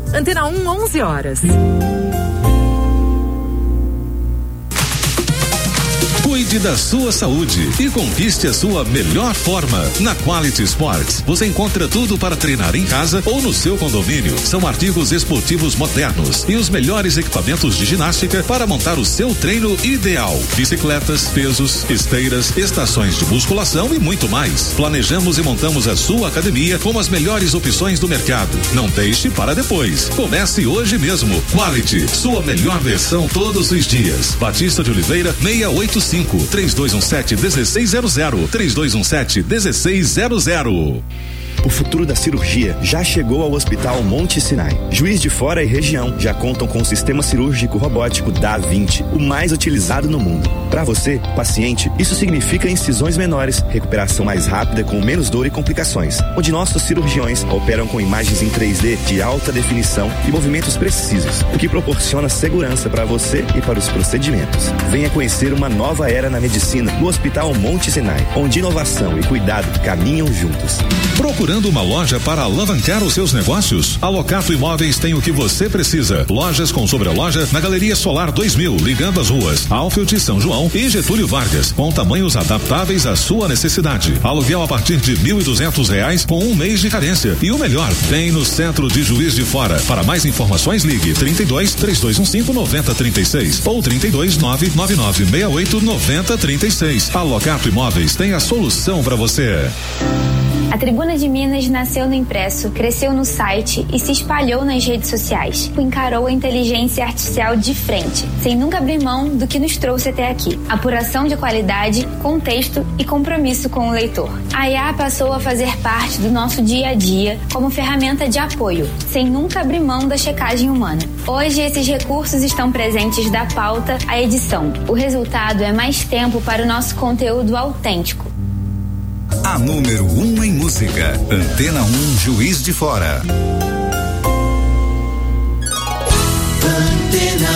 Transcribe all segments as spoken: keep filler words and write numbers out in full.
Antena um, onze horas. Cuide da sua saúde e conquiste a sua melhor forma. Na Quality Sports, você encontra tudo para treinar em casa ou no seu condomínio. São artigos esportivos modernos e os melhores equipamentos de ginástica para montar o seu treino ideal. Bicicletas, pesos, esteiras, estações de musculação e muito mais. Planejamos e montamos a sua academia com as melhores opções do mercado. Não deixe para depois. Comece hoje mesmo. Quality, sua melhor versão todos os dias. Batista de Oliveira, seiscentos e oitenta e cinco, três dois um sete, um seis zero zero, três dois um sete, um seis zero zero. O futuro da cirurgia já chegou ao Hospital Monte Sinai. Juiz de Fora e região já contam com o sistema cirúrgico robótico Da Vinci, o mais utilizado no mundo. Para você, paciente, isso significa incisões menores, recuperação mais rápida com menos dor e complicações, onde nossos cirurgiões operam com imagens em três D de alta definição e movimentos precisos, o que proporciona segurança para você e para os procedimentos. Venha conhecer uma nova era na medicina no Hospital Monte Sinai, onde inovação e cuidado caminham juntos. Procurando uma loja para alavancar os seus negócios? A Locato Imóveis tem o que você precisa. Lojas com sobreloja na Galeria Solar dois mil, ligando as ruas Alfield, São João e Getúlio Vargas, com tamanhos adaptáveis à sua necessidade. Aluguel a partir de mil e duzentos reais com um mês de carência. E o melhor, tem no centro de Juiz de Fora. Para mais informações, ligue trinta e dois, três dois um cinco, nove zero três seis ou trinta e dois, nove nove nove seis oito, nove zero três seis. A Locato Imóveis tem a solução para você. A Tribuna de Minas nasceu no impresso, cresceu no site e se espalhou nas redes sociais. Encarou a inteligência artificial de frente, sem nunca abrir mão do que nos trouxe até aqui. Apuração de qualidade, contexto e compromisso com o leitor. A I A passou a fazer parte do nosso dia a dia como ferramenta de apoio, sem nunca abrir mão da checagem humana. Hoje, esses recursos estão presentes da pauta à edição. O resultado é mais tempo para o nosso conteúdo autêntico. A número um em música. Antena um, Juiz de Fora. Antena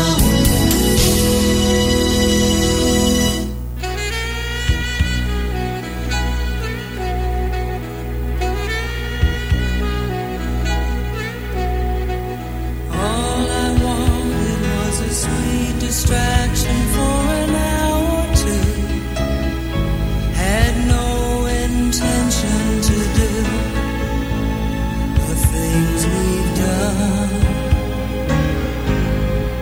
All I wanted was a sweet distraction for an hour or two. Had no intention to do the things we've done.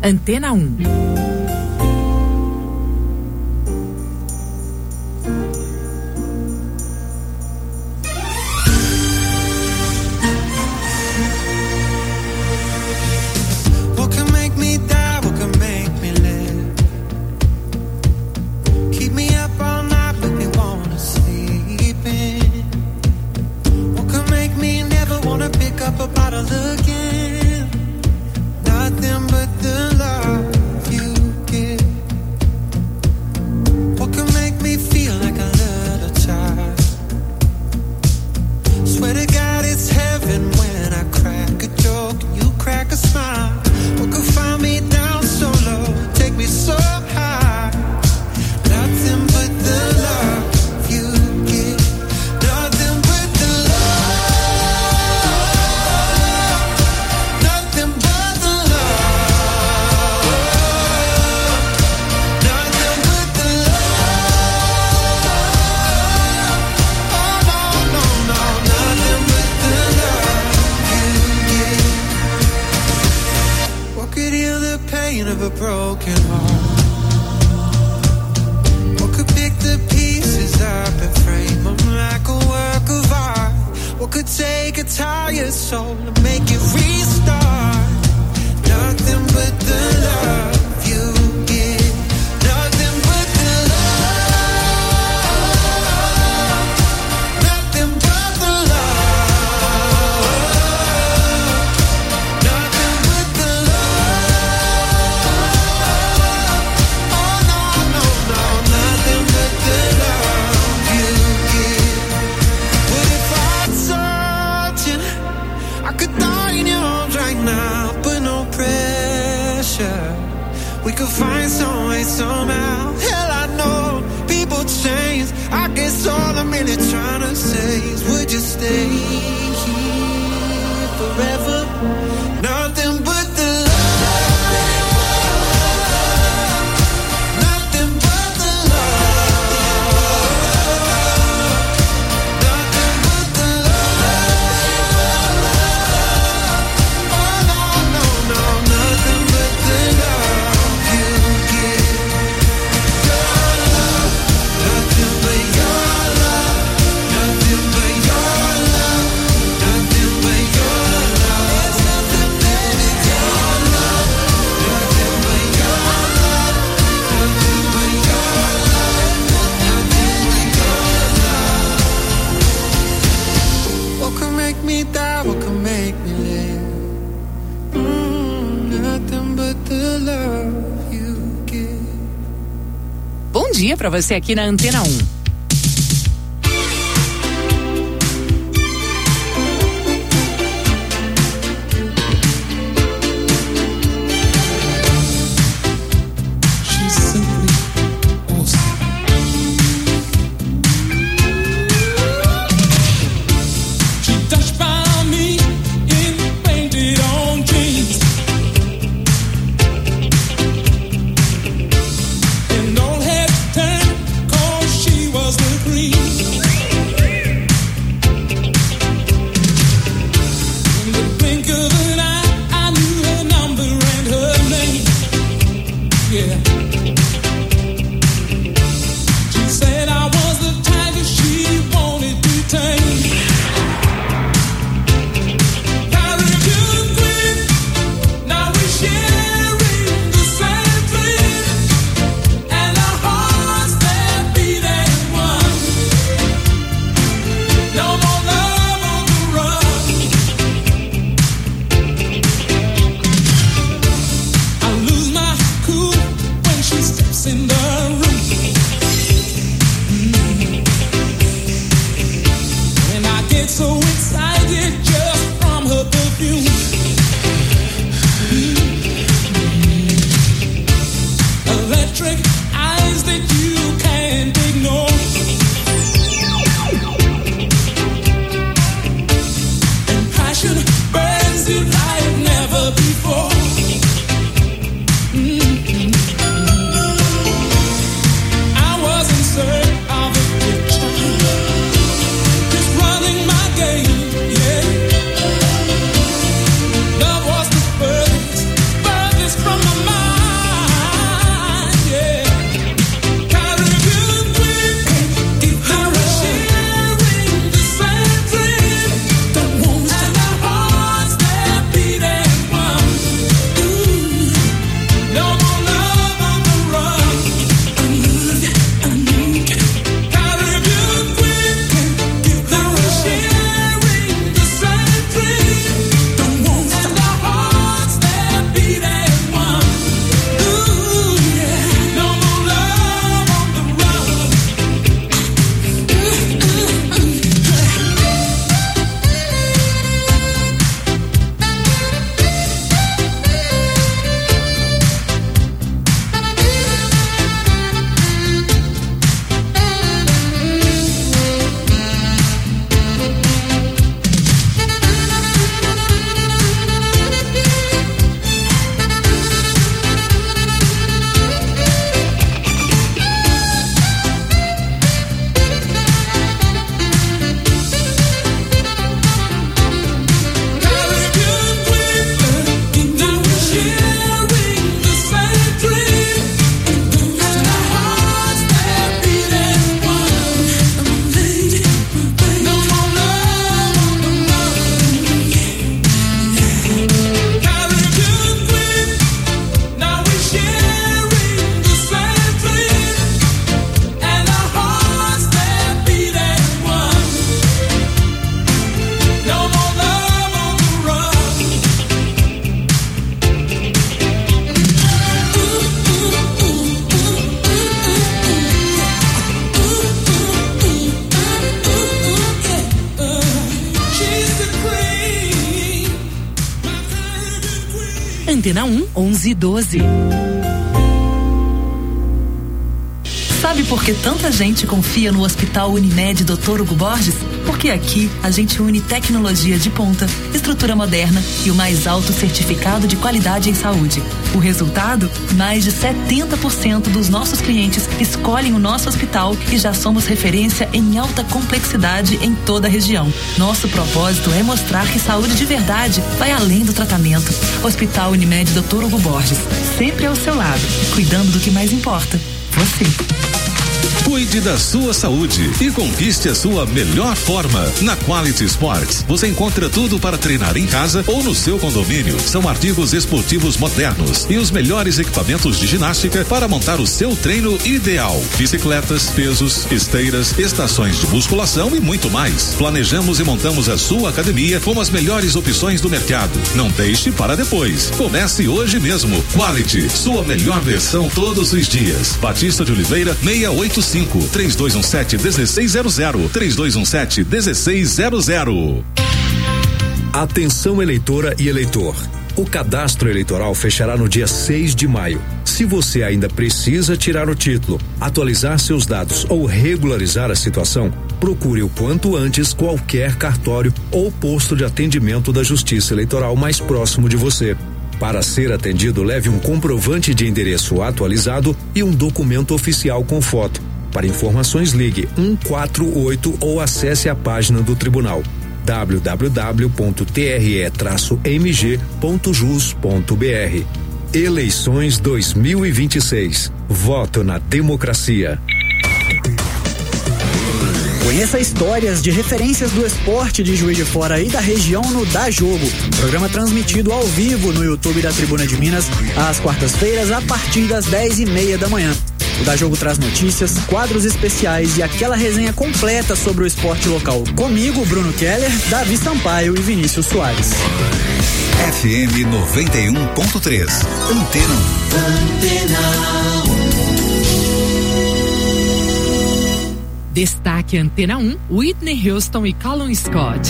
Antena um. Para você aqui na Antena um. She Antena um, onze e doze. Sabe por que tanta gente confia no Hospital Unimed doutor Hugo Borges? Porque aqui a gente une tecnologia de ponta, estrutura moderna e o mais alto certificado de qualidade em saúde. O resultado? Mais de setenta por cento dos nossos clientes escolhem o nosso hospital e já somos referência em alta complexidade em toda a região. Nosso propósito é mostrar que saúde de verdade vai além do tratamento. Hospital Unimed doutor Hugo Borges, sempre ao seu lado, cuidando do que mais importa, você. Cuide da sua saúde e conquiste a sua melhor forma. Na Quality Sports, você encontra tudo para treinar em casa ou no seu condomínio. São artigos esportivos modernos e os melhores equipamentos de ginástica para montar o seu treino ideal. Bicicletas, pesos, esteiras, estações de musculação e muito mais. Planejamos e montamos a sua academia com as melhores opções do mercado. Não deixe para depois. Comece hoje mesmo. Quality, sua melhor versão todos os dias. Batista de Oliveira, seiscentos e oitenta e cinco, três dois um sete, um seis zero zero, três dois um sete, um seis zero zero. Atenção eleitora e eleitor. O cadastro eleitoral fechará no dia seis de maio. Se você ainda precisa tirar o título, atualizar seus dados ou regularizar a situação, procure o quanto antes qualquer cartório ou posto de atendimento da Justiça Eleitoral mais próximo de você. Para ser atendido, leve um comprovante de endereço atualizado e um documento oficial com foto. Para informações, ligue um quatro oito ou acesse a página do tribunal w w w ponto t r e traço m g ponto jus ponto b r. Eleições dois mil e vinte e seis. Voto na democracia. Conheça histórias de referências do esporte de Juiz de Fora e da região no Dá Jogo. Programa transmitido ao vivo no YouTube da Tribuna de Minas, às quartas-feiras, a partir das dez e meia da manhã. O Dá Jogo traz notícias, quadros especiais e aquela resenha completa sobre o esporte local. Comigo, Bruno Keller, Davi Sampaio e Vinícius Soares. F M noventa e um ponto três. Antena um. Antena um. Destaque Antena um, Whitney Houston e Callum Scott.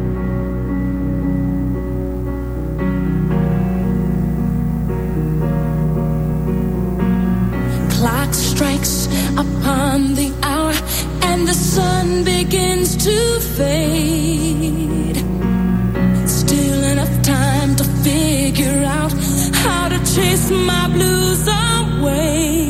Clock strikes upon the hour and the sun begins to fade. Still enough time to figure out how to chase my blues away.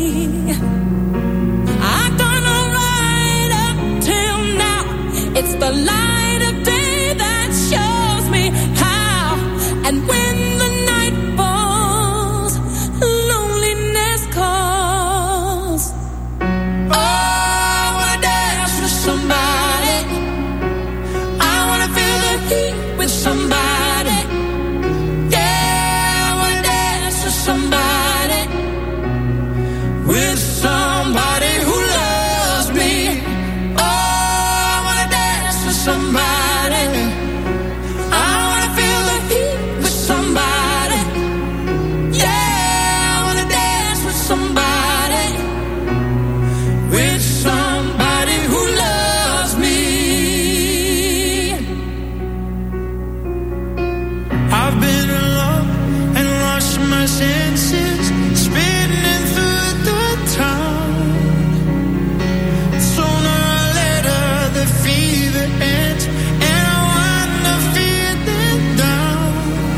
It's the light of day that shows me how. And when the night falls, loneliness calls. Oh, I wanna dance with somebody. I wanna feel the heat with somebody. Yeah, I wanna dance with somebody. With somebody who loves me. Somebody, I wanna feel the heat with somebody. Yeah, I wanna dance with somebody, with somebody who loves me. I've been alone and lost my senses, spinning through the town. Sooner or later, the fever ends, and I wanna feel it down.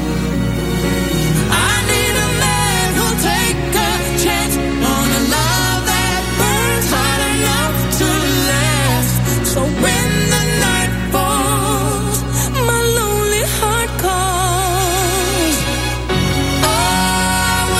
I need a man who'll take a chance on a love that burns hot enough to last. So when the night falls, my lonely heart calls. Oh, I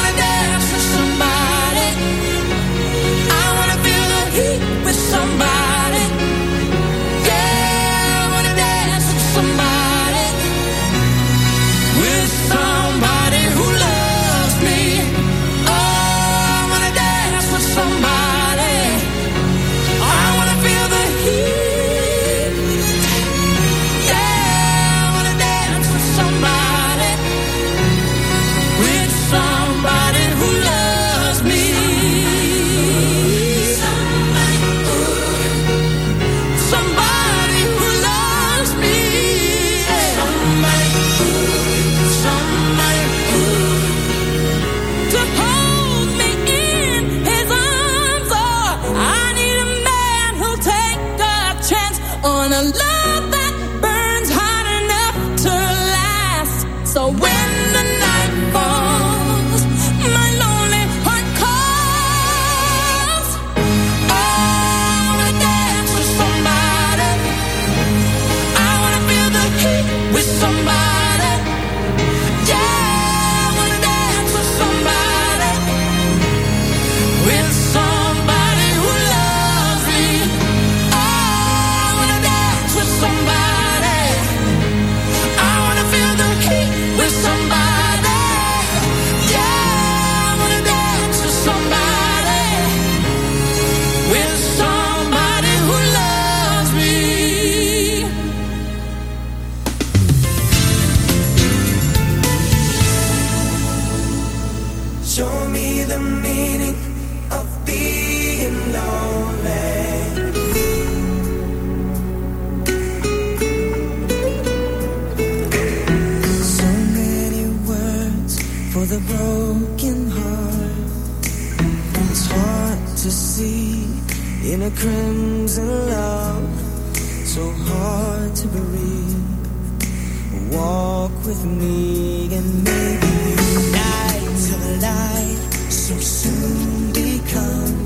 a crimson love, so hard to breathe. Walk with me and maybe night till light so soon become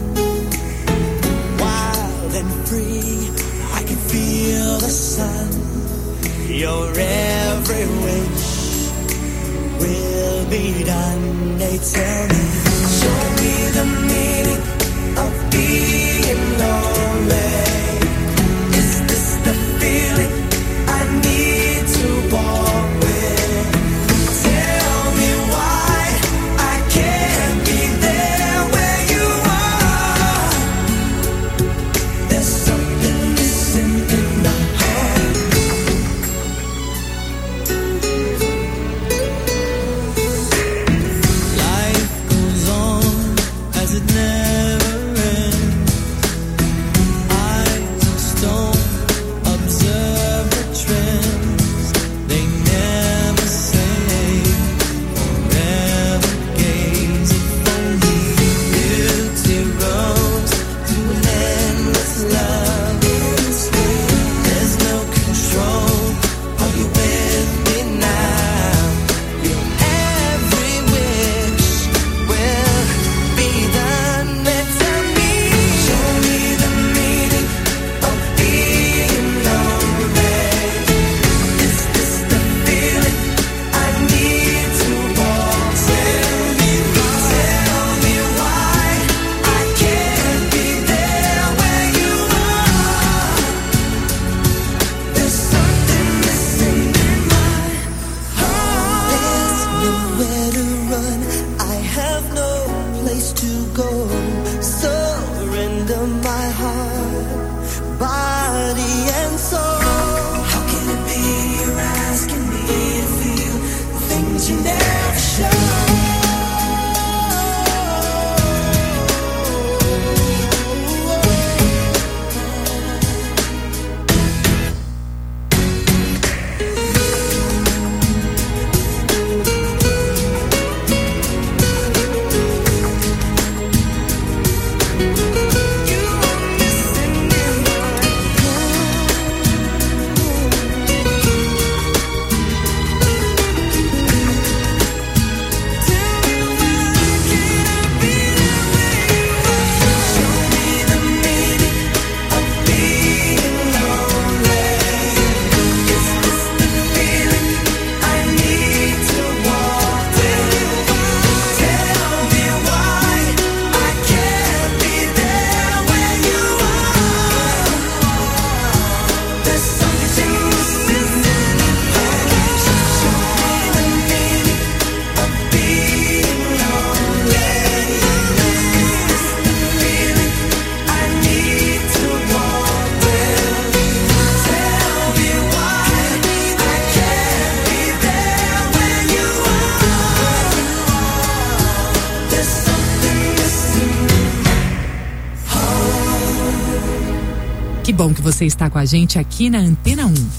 wild and free. I can feel the sun. Your every wish will be done. They tell me, show me the meaning of being lonely. Is this the feeling I need to walk with? Tell me why I can't be there where you are. There's something missing in the heart. Life goes on as it never ends. Eyes of stone observe the trends. They never say forever gazing for me. Beauty runs to an endless love. There's no control. Are you with me now? Your every wish will be done. Tell me, show me the meaning of being lonely. Is this the feeling I need to walk? Tell me, tell me why I can't be there where you are. There's something missing in my heart. There's nowhere to run. I have no place to go. Surrender my heart, body and soul. How can it be you're asking me to feel the things you never show? Que bom que você está com a gente aqui na Antena um.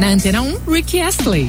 Na Antena um, Rick Astley.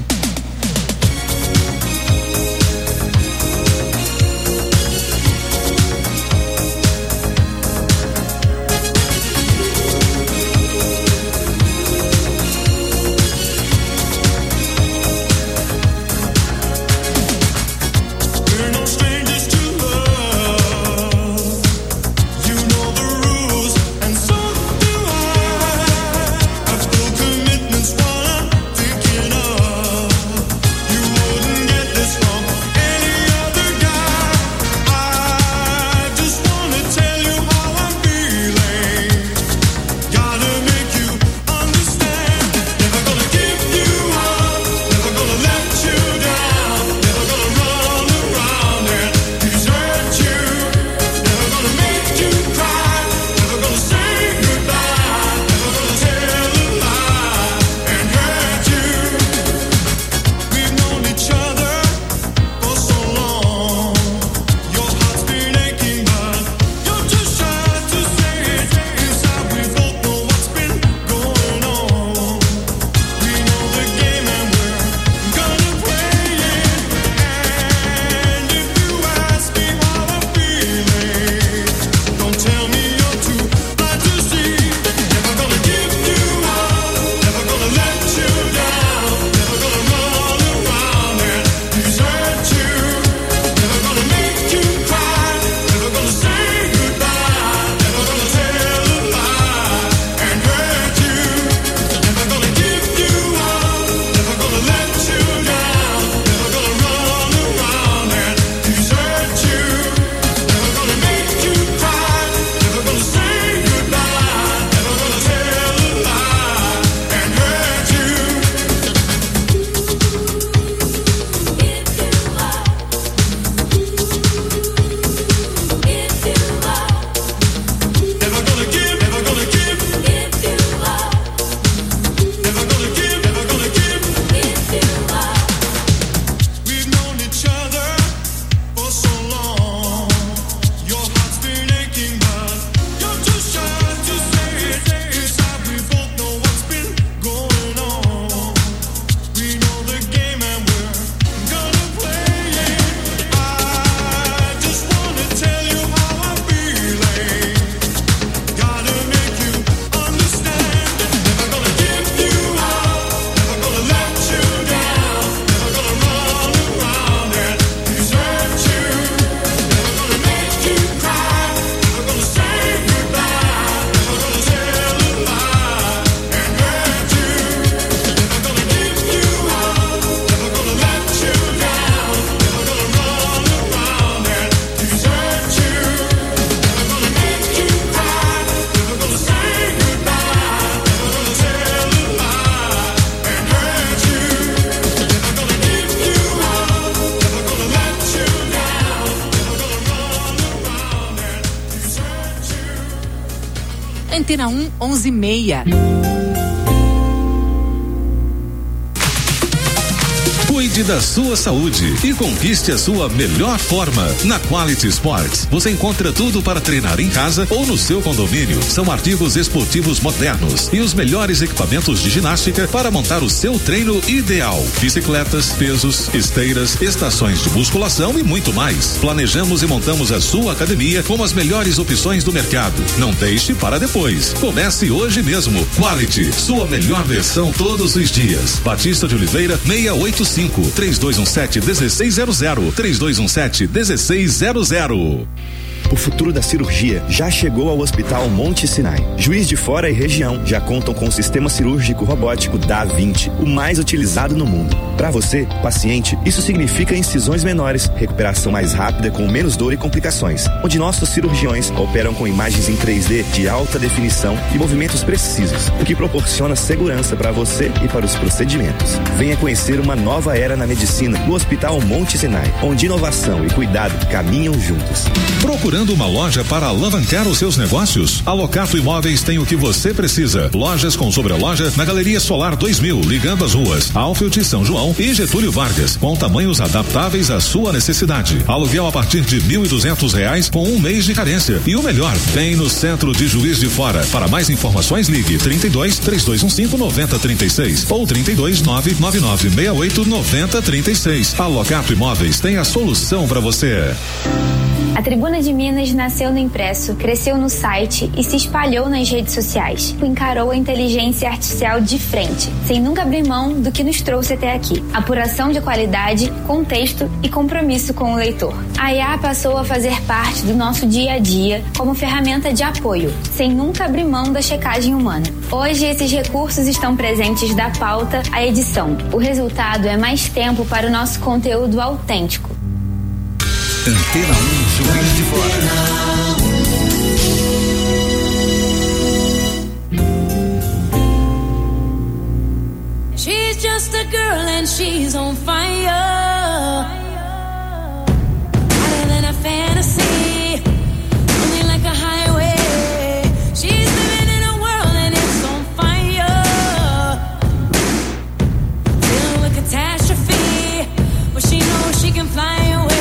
Antena um, onze e meia. Cuide da sua saúde e conquiste a sua melhor forma. Na Quality Sports, você encontra tudo para treinar em casa ou no seu condomínio. São artigos esportivos modernos e os melhores equipamentos de ginástica para montar o seu treino ideal. Bicicletas, pesos, esteiras, estações de musculação e muito mais. Planejamos e montamos a sua academia com as melhores opções do mercado. Não deixe para depois. Comece hoje mesmo. Quality, sua melhor versão todos os dias. Batista de Oliveira, seiscentos e oitenta e cinco, três dois um sete, um seis zero zero, três dois um sete, um seis zero zero. O futuro da cirurgia já chegou ao Hospital Monte Sinai. Juiz de Fora e região já contam com o sistema cirúrgico robótico Da vinte, o mais utilizado no mundo. Para você, paciente, isso significa incisões menores, recuperação mais rápida com menos dor e complicações, onde nossos cirurgiões operam com imagens em três D de alta definição e movimentos precisos, o que proporciona segurança para você e para os procedimentos. Venha conhecer uma nova era na medicina no Hospital Monte Sinai, onde inovação e cuidado caminham juntos. Procurando uma loja para alavancar os seus negócios? A Locato Imóveis tem o que você precisa. Lojas com sobreloja na Galeria Solar dois mil, ligando as ruas Alfield e São João, Alemão e Getúlio Vargas, com tamanhos adaptáveis à sua necessidade. Aluguel a partir de mil e duzentos reais com um mês de carência. E o melhor, bem no centro de Juiz de Fora. Para mais informações, ligue trinta e dois, três dois um cinco, nove zero três seis ou trinta e dois, nove nove nove seis oito nove zero três seis. A Locato Imóveis tem a solução para você. A Tribuna de Minas nasceu no impresso, cresceu no site e se espalhou nas redes sociais. Encarou a inteligência artificial de frente, sem nunca abrir mão do que nos trouxe até aqui. Apuração de qualidade, contexto e compromisso com o leitor. A I A passou a fazer parte do nosso dia a dia como ferramenta de apoio, sem nunca abrir mão da checagem humana. Hoje, esses recursos estão presentes da pauta à edição. O resultado é mais tempo para o nosso conteúdo autêntico. Antena um, Juiz de Fora. She's just a girl and she's on fire. Hotter than a fantasy, only like a highway. She's living in a world and it's on fire. Filled with catastrophe, but she knows she can fly away.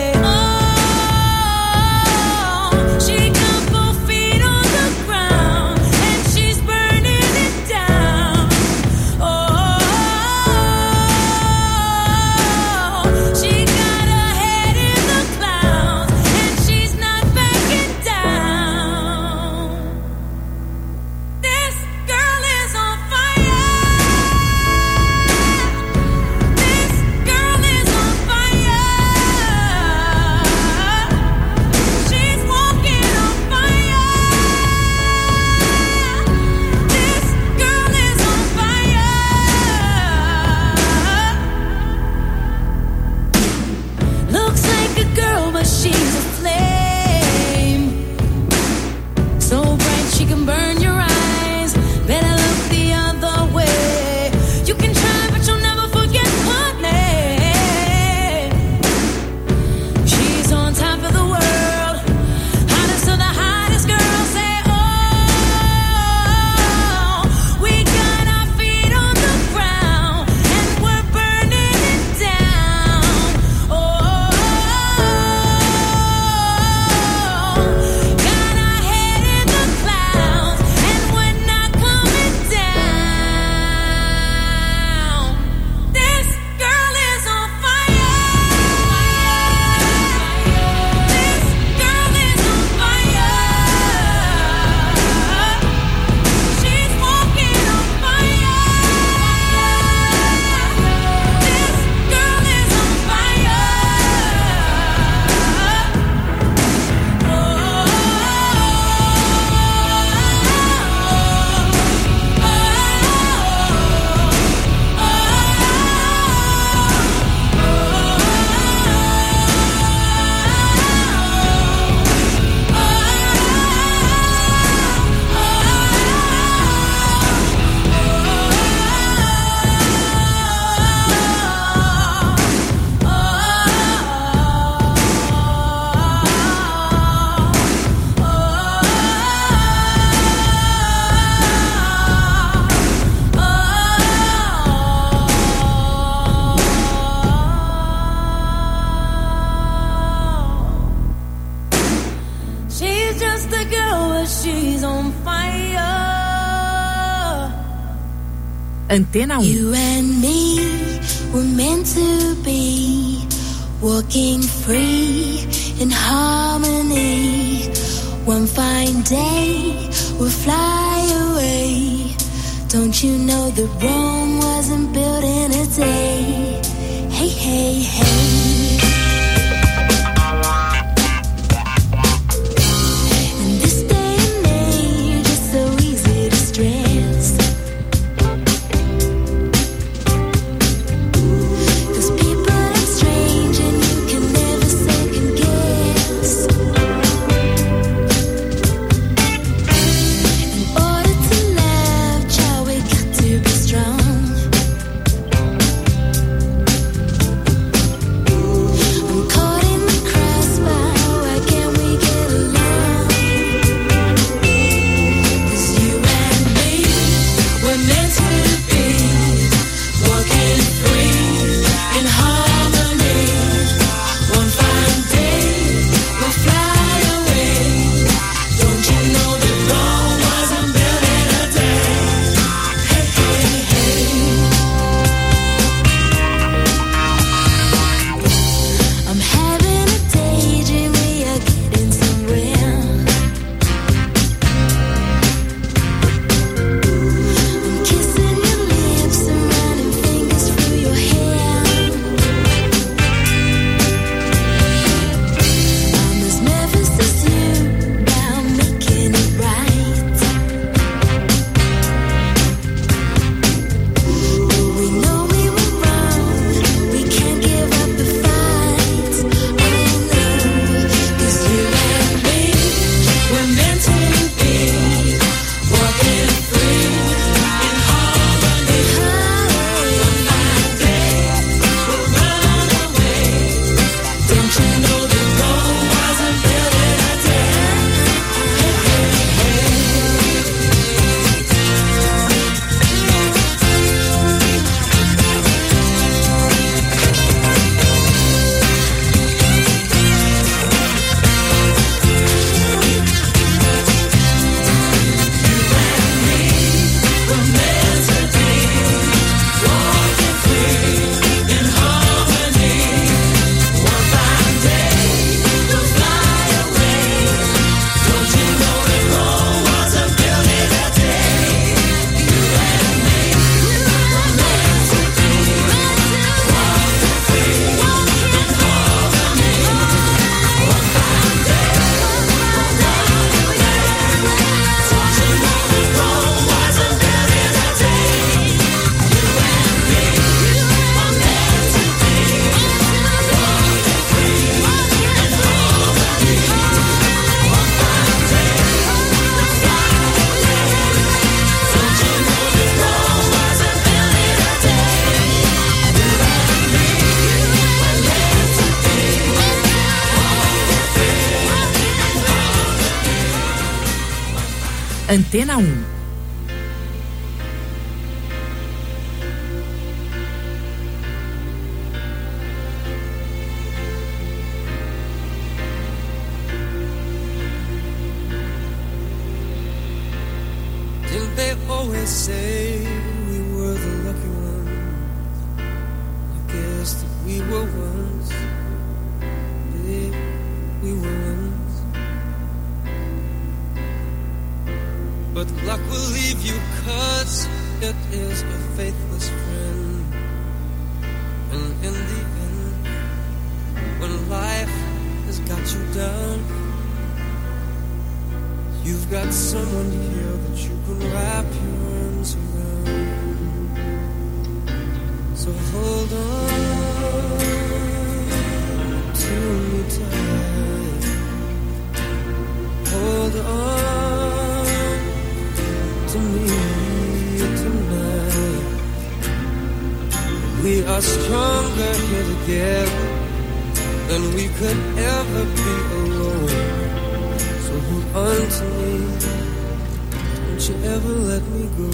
Antena um. You and me were meant to be, walking free in harmony. One fine day we'll fly away. Don't you know that Rome wasn't built in a day? Hey, hey, hey. Strong. Antena um. Didn't they always say we were the lucky ones? I guess that we were ones. Yeah, we were ones. But luck will leave you, 'cause it is a faithless friend. And in the end, when life has got you down, you've got someone here that you can wrap your arms around. So hold on to me tight. Hold on to me tonight. We are stronger here together than we could ever be alone. So hold on to me, don't you ever let me go.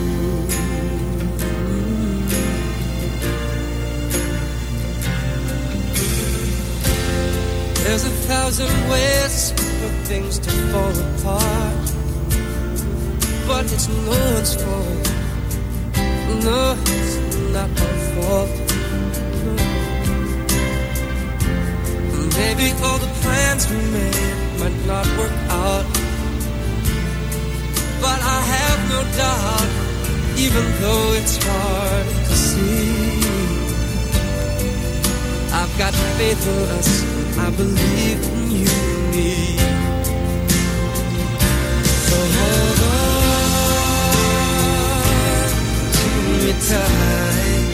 There's a thousand ways for things to fall apart, but it's no one's fault. No, it's not our fault. No. Maybe all the plans we made might not work out, but I have no doubt, even though it's hard to see, I've got faith in us, I believe in you and me. So hold on to me tight.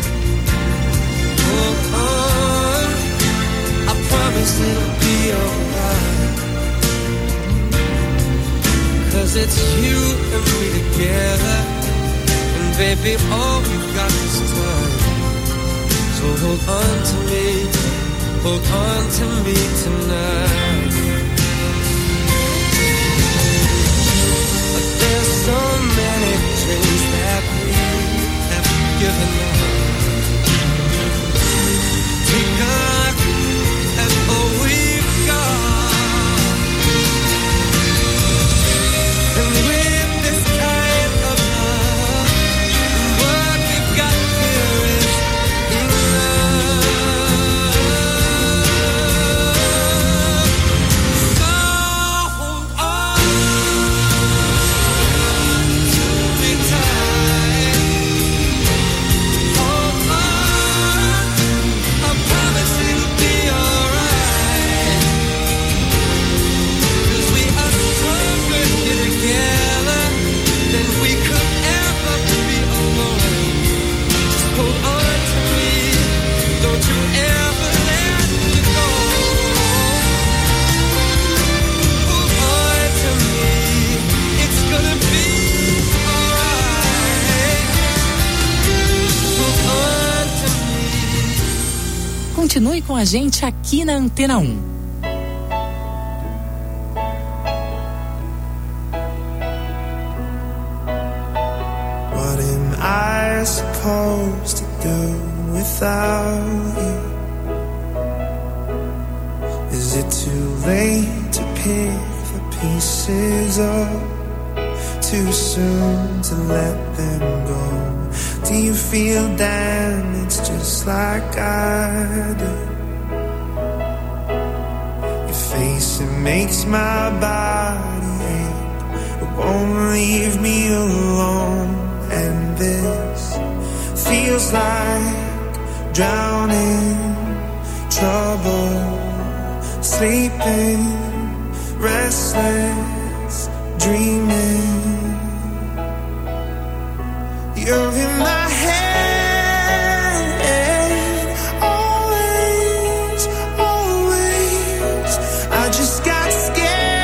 Hold on, I promise it'll be alright. 'Cause it's you and me together, and baby, all we've got is time. So hold on to me, hold on to me tonight. But there's so many dreams that we have given up. Take a look at all we've got. And with this kind of love, what we've got here is enough. So hold on to me tight. Hold on, I promise it'll be alright. 'Cause we are stronger here together than we could ever be alone. Just hold on to me, don't you ever let me go. Hold on to me, it's gonna be alright. Hold on to me. Continue com a gente aqui na Antena um. What am I supposed to do without you? Is it too late to pick the pieces up? Too soon to let them go? Do you feel damaged just like I do? Your face, it makes my body ache. It won't leave me alone. And this feels like drowning, trouble, sleeping, restless, dreaming. You're in my head, always, always. I just got scared,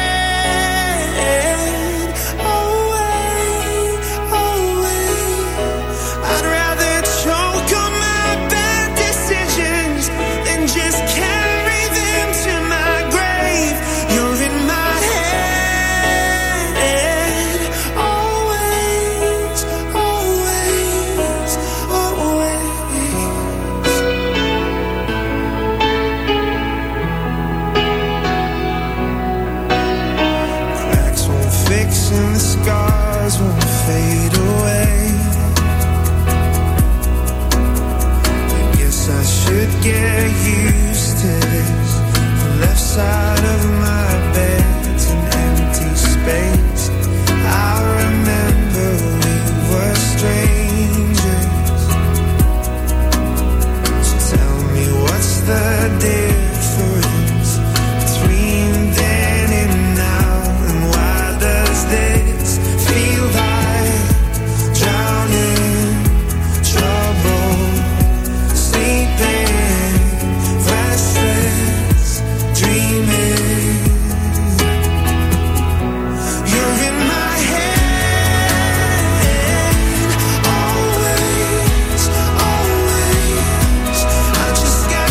always, always. I'd rather choke on my bad decisions than just carry them to my grave. You're in my head, could get used to this. The left side of my bed's an empty space. I remember we were strangers. So tell me, what's the difference between then and now? And why does this feel like drowning, trouble, sleeping, restless, dreaming? You're in my head, always, always. I just got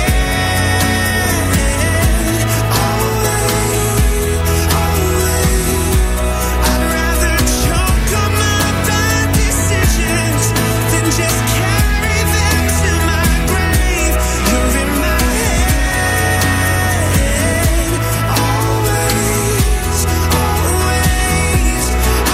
scared, always, always. I'd rather choke on my bad decisions than just carry them to my grave. You're in my head, always, always,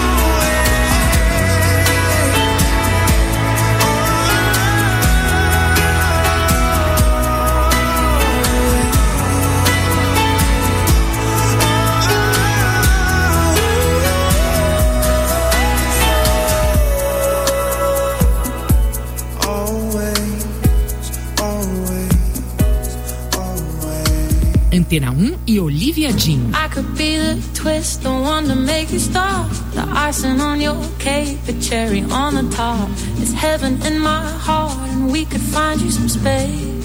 always, always, always. Antena um e Olivia Jean. I could be the twist, the one to make you stop. The icing on your cake, the cherry on the top. It's heaven in my heart, and we could find you some space.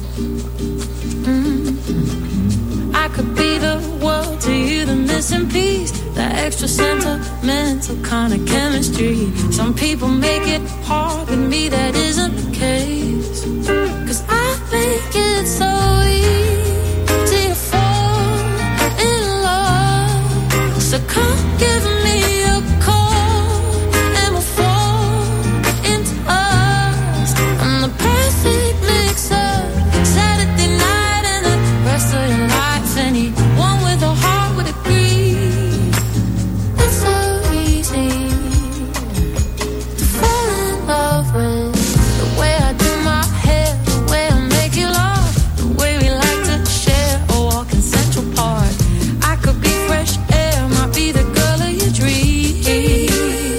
Mm. I could be the world to you, the missing piece, the extra sentimental kind of chemistry. Some people make it hard, with me that isn't the case. 'Cause I think it's so easy to fall in love. So come give me a call and we'll fall into us. I'm the perfect mix-up, Saturday night and the rest of your life. Anyone with a heart would agree. It's so easy to fall in love with the way I do my hair, the way I make you laugh, the way we like to share a walk in Central Park. I could be fresh air, might be the girl of your dreams.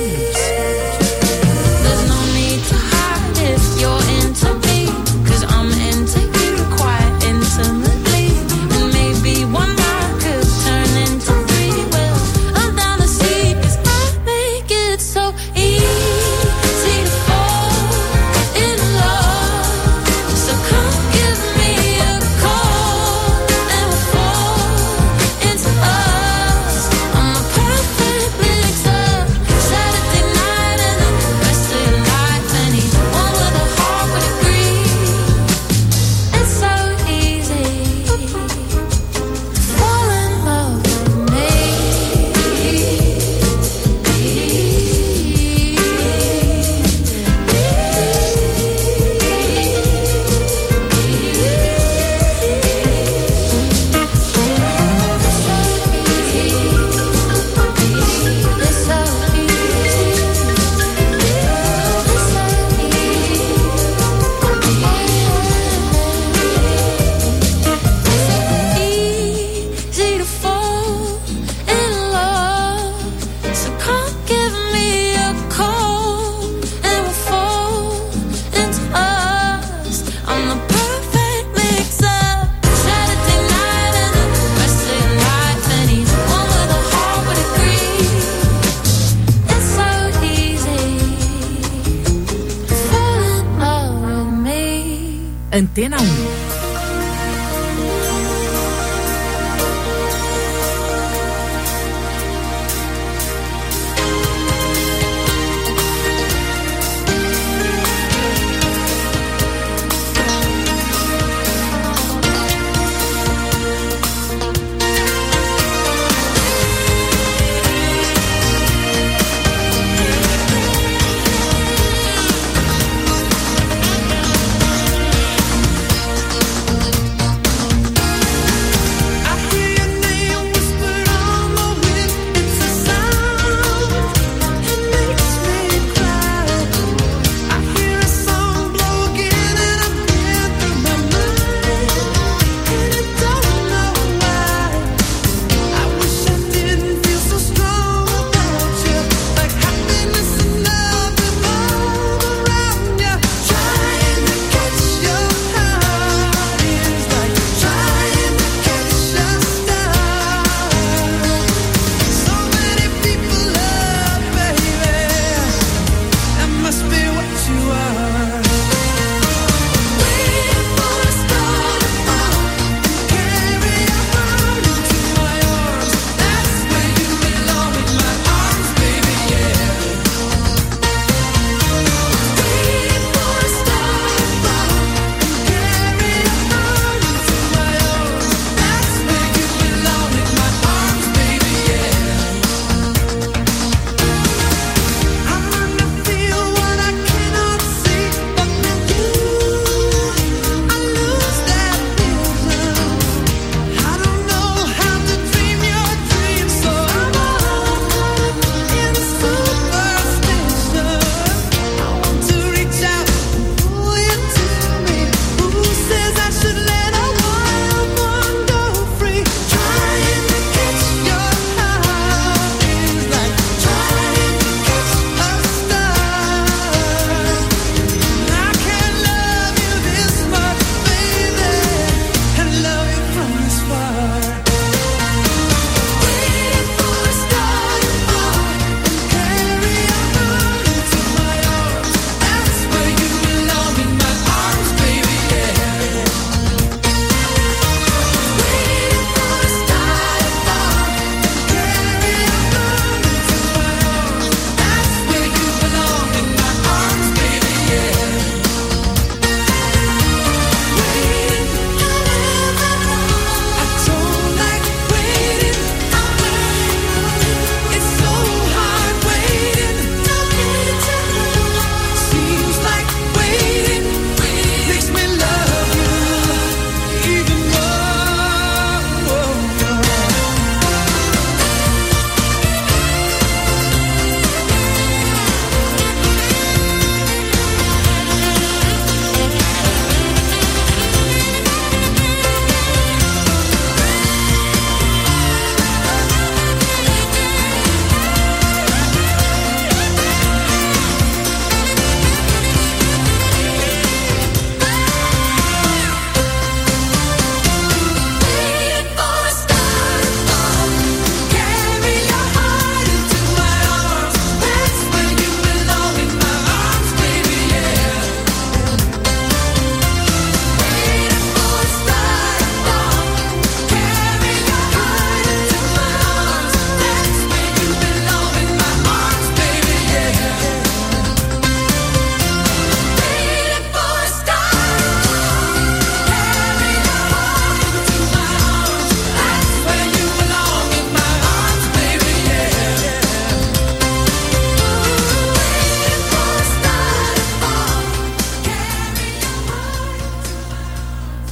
There's no need to hide if you're into me, 'cause I'm into you quite intimately. And maybe one night could turn into three. Well, I'm down to see, 'cause I make it so easy to fall in love. So come give me a call and we'll fall into us. I'm the perfect mix-up, Saturday night and the rest of your life. Anyone with a heart would agree. It's so easy to fall in love with me. It's so easy to fall in love. So come give me a call and we'll fall into us. I'm the perfect mix-up, Saturday night and the rest of your life. Anyone with a heart would agree. It's so easy to fall in love with me. Antena um.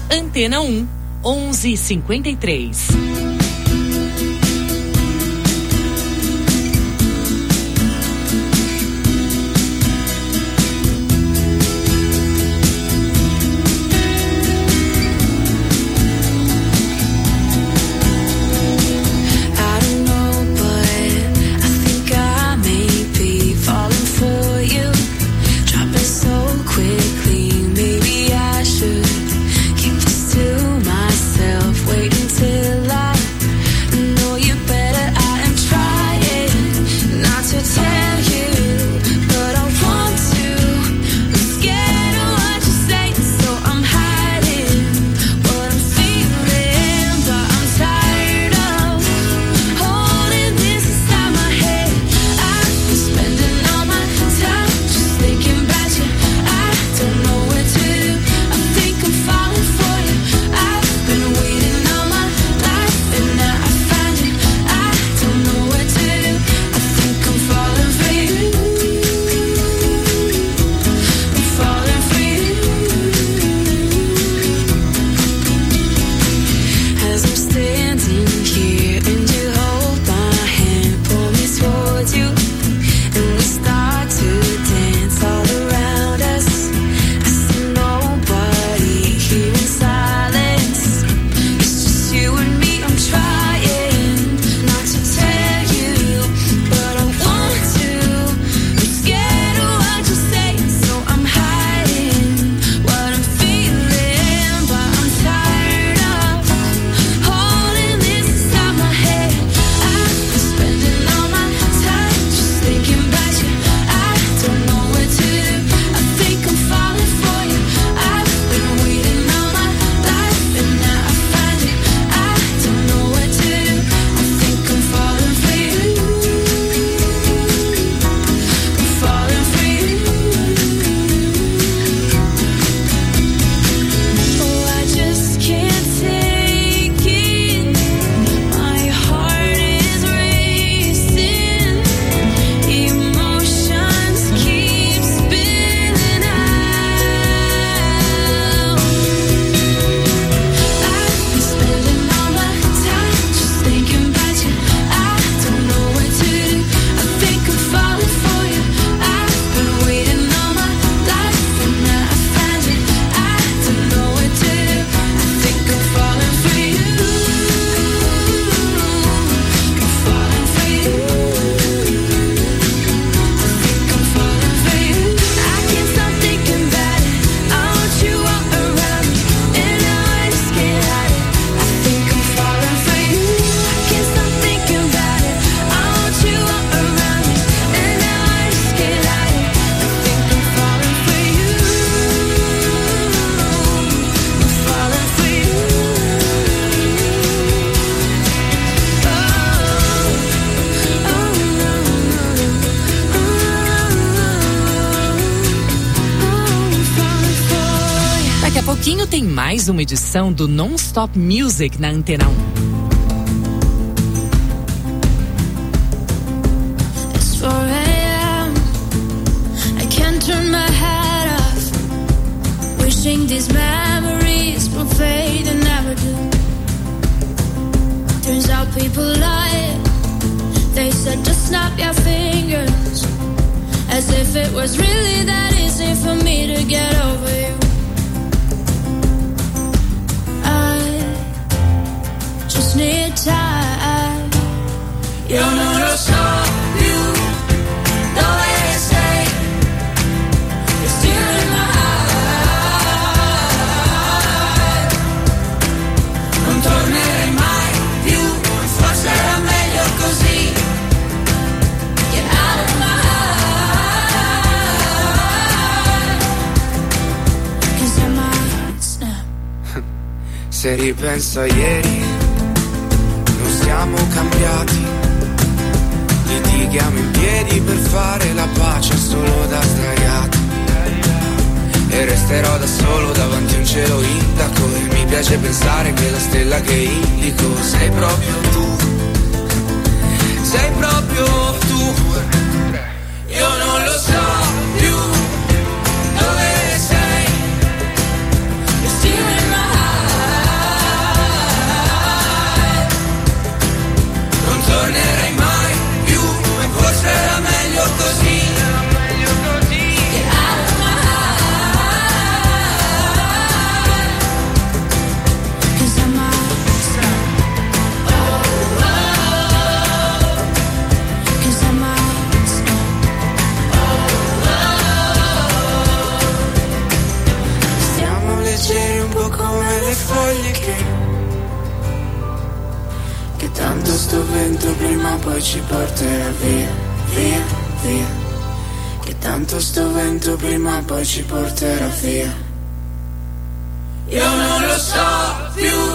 Antena um, onze e cinquenta e três. Waiting till I know you better. I am trying not to tell you, but I want to. I'm scared of what you say, so I'm hiding what I'm feeling. But I'm tired of holding this inside my head. I've been spending all my time just thinking about you. I don't know what to do. I think I'm falling for you. I've been waiting all my life and now I find you. I don't know what to do. I think I'm falling for you. I'm falling for you. As I'm standing here and you hold my hand, pull me towards you, and we start to dance all around us. I see nobody here in silence. It's just you and me. I'm trying not to tell you, but I want to. I'm scared of what you say, so I'm hiding what I'm feeling. But I'm tired of holding this inside my head. I've been spending all my time just thinking about you. I don't know what to do. I think I'm falling for you. I've been waiting all my life and now I find you. I don't know what to do. I think I'm falling for you. I'm falling for you. Oh, I just can't take it. My heart is racing. Emotions keep spilling out. I've been spending all my time just thinking about you. I don't know what to do. I think I'm falling for you. I've been waiting all my life and now I find you. I don't know what to do. I think I'm falling for you. I'm falling for you. I think I'm falling for you. I can't stop thinking about it. I want you all around me, and now I just can't hide it. I think I'm falling for you. I can't stop thinking about it. I want you all around me, and now I just can't hide it. I think I'm falling for you. I'm falling for you. Oh, oh, no, no, oh, I'm falling for you. Daqui a pouquinho tem mais uma edição do Non-Stop Music na Antena um. It's four a.m. I can't turn my head off. Wishing these memories will fade and never do. Turns out people lie. They said just snap your fingers, as if it was really that easy for me to get over you. I just need time. Io non lo so più dove sei. You're still in my heart. Non tornerai mai più, forse era meglio così. Get out of my heart, 'cause I might snap. Se ripenso a ieri, non siamo cambiati. Litighiamo in piedi per fare la pace solo da sdraiati. E resterò da solo davanti a un cielo indaco. E mi piace pensare che la stella che indico sei proprio tu. Sei proprio tu. Io non lo so più dove sei. You're still in my heart. eri un po' come le foglie che Che tanto sto vento prima o poi ci porterà via, via, via Che tanto sto vento prima o poi ci porterà via Io non lo so più